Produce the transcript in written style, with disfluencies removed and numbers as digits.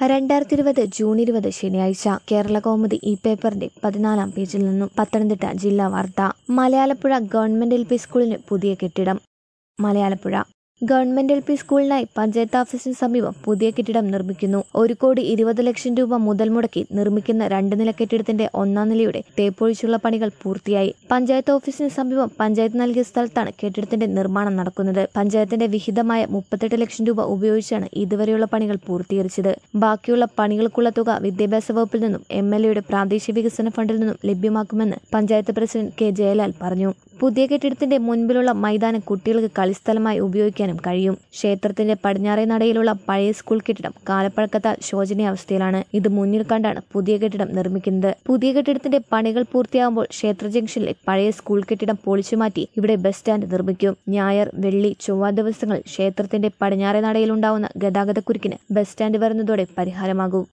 2020 June 20 ശനിയാഴ്ച കേരളകൗമുദി ഈ പേപ്പറിന്റെ 14-ാം പേജിൽ നിന്നും പത്തനംതിട്ട ജില്ലാ വാർത്ത. മലയാലപ്പുഴ ഗവൺമെന്റ് LP സ്കൂളിന് പുതിയ കെട്ടിടം. മലയാലപ്പുഴ ഗവൺമെന്റ് LP സ്കൂളിനായി പഞ്ചായത്ത് ഓഫീസിന് സമീപം പുതിയ കെട്ടിടം നിർമ്മിക്കുന്നു. 1,20,00,000 രൂപ മുതൽ മുടക്കി നിർമ്മിക്കുന്ന 2 നില കെട്ടിടത്തിന്റെ 1-ാം നിലയുടെ തേപ്പൊഴിച്ചുള്ള പണികൾ പൂർത്തിയായി. പഞ്ചായത്ത് ഓഫീസിന് സമീപം പഞ്ചായത്ത് നൽകിയ സ്ഥലത്താണ് കെട്ടിടത്തിന്റെ നിർമ്മാണം നടക്കുന്നത്. പഞ്ചായത്തിന്റെ വിഹിതമായ 38 ലക്ഷം രൂപ ഉപയോഗിച്ചാണ് ഇതുവരെയുള്ള പണികൾ പൂർത്തീകരിച്ചത്. ബാക്കിയുള്ള പണികൾക്കുള്ള തുക വിദ്യാഭ്യാസ വകുപ്പിൽ നിന്നും MLAയുടെ പ്രാദേശിക വികസന ഫണ്ടിൽ നിന്നും ലഭ്യമാക്കുമെന്ന് പഞ്ചായത്ത് പ്രസിഡന്റ് K. ജയലാൽ പറഞ്ഞു. പുതിയ കെട്ടിടത്തിന്റെ മുൻപിലുള്ള മൈതാനം കുട്ടികൾക്ക് കളിസ്ഥലമായി ഉപയോഗിക്കാനും കഴിയും. ക്ഷേത്രത്തിന്റെ പടിഞ്ഞാറേ നടയിലുള്ള പഴയ സ്കൂൾ കെട്ടിടം കാലപ്പഴക്കത്താൽ ശോചനീയാവസ്ഥയിലാണ്. ഇത് മുന്നിൽ കണ്ടാണ് പുതിയ കെട്ടിടം നിർമ്മിക്കുന്നത്. പുതിയ കെട്ടിടത്തിന്റെ പണികൾ പൂർത്തിയാകുമ്പോൾ ക്ഷേത്ര ജംഗ്ഷനിലെ പഴയ സ്കൂൾ കെട്ടിടം പൊളിച്ചുമാറ്റി ഇവിടെ ബസ് സ്റ്റാൻഡ് നിർമ്മിക്കും. ഞായർ, വെള്ളി, ചൊവ്വ ദിവസങ്ങളിൽ ക്ഷേത്രത്തിന്റെ പടിഞ്ഞാറേ നടയിലുണ്ടാവുന്ന ഗതാഗതക്കുരുക്കിന് ബസ് സ്റ്റാൻഡ് വരുന്നതോടെ പരിഹാരമാകും.